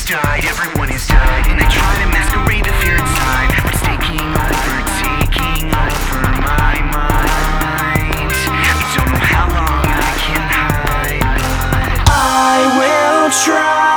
has died, everyone has died, and they try to masquerade the fear inside, but it's taking over my mind. I don't know how long I can hide, but I will try.